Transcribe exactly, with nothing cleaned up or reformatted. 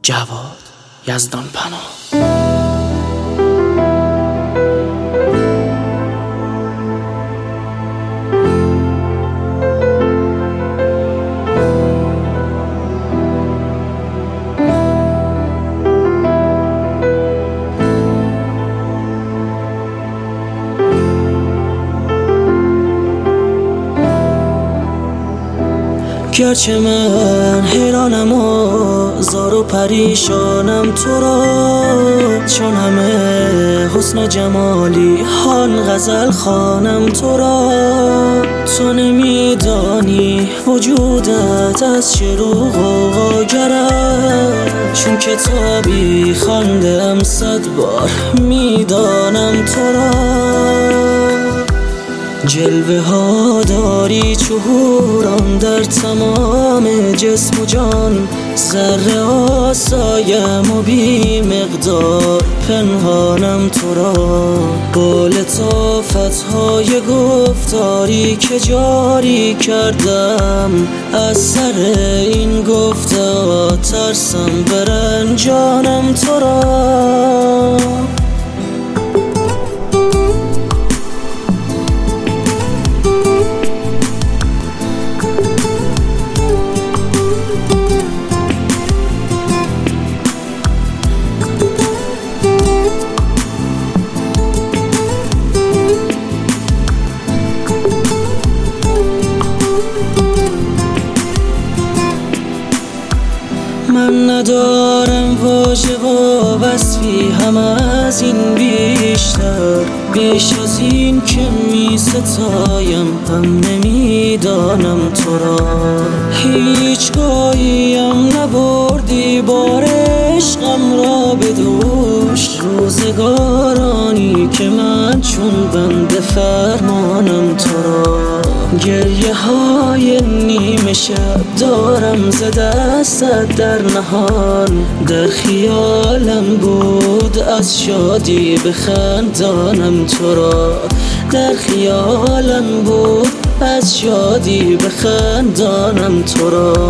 جواد یزدان پناه. گرچه من حیرانم و زار و پریشانم تو را، چون همه حسن و جمالی هان غزل خوانم تو را. تو نمیدانی وجودت از چه رو غوغاگرم، چون کتابی خواندم صد بار میدانم تو را. جلوه ها داری چهورم در تمام جسم و جان، ذره آسایم و بی مقدار پنهانم تو را. با لطافت های گفتاری که جاری کردم، از سر این گفتار ترسم برنجانم تو را. من ندارم واژه و وصفی هم از این بیشتر، بیش از این که می ستایم هم نمیدانم تو را. هیچگاهیم نبردی بار عشقم را به دوش، روزگارانی که من چون بنده فرمانم تو را. گریه های نیمه شب دارم ز دستت در نهان، در خیالم بود از شادی بخندانم تو را. در خیالم بود از شادی بخندانم تو را.